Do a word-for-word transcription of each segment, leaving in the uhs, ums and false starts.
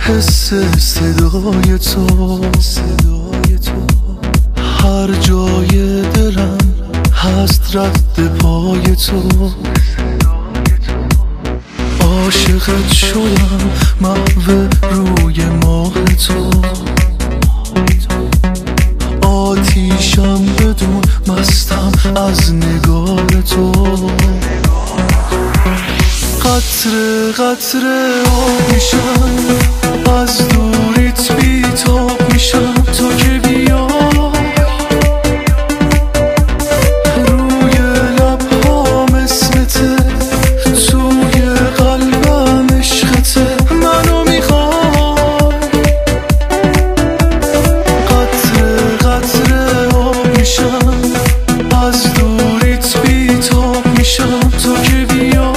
حس صدای تو، صدای تو هر جای دلم هست رد پای تو. عاشقت شدم محو روی ماه تو، آتیشم بدون مستم از نگاه تو. قطره قطره آب میشم از دوریت بیتاب میشم. تو که بیا روی لبهام اسمته، توی قلبم عشقته. منو میخوای قطره قطره آب میشم از دوریت بیتاب میشم. تو که بیا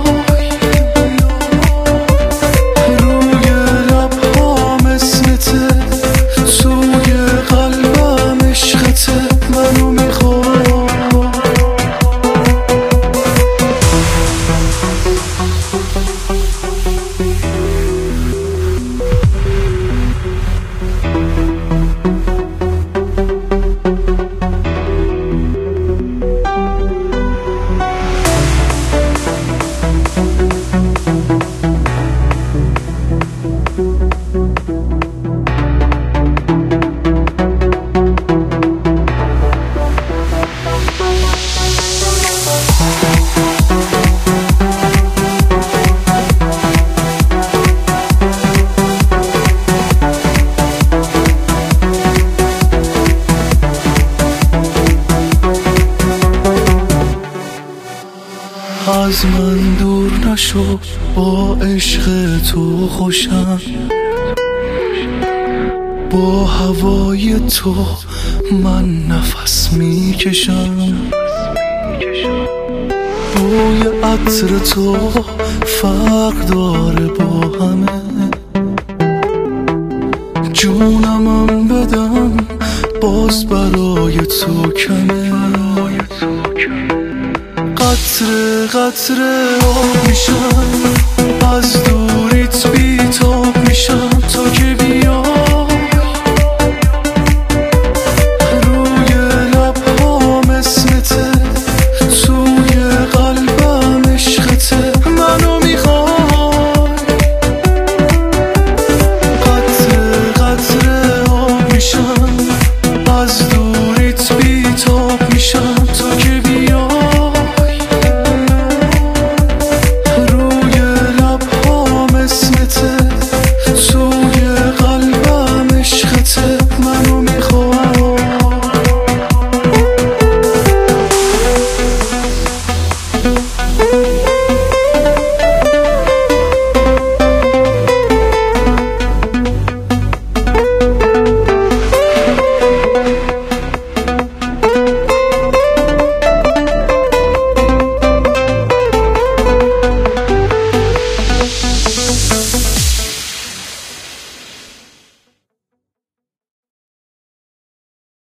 از من دور نشو، با عشق تو خوشم. با هوای تو من نفس میکشم. بوی عطر تو فرق داره با همه. جونمم بدم باز برای تو کمه. قطره قطره آب میشم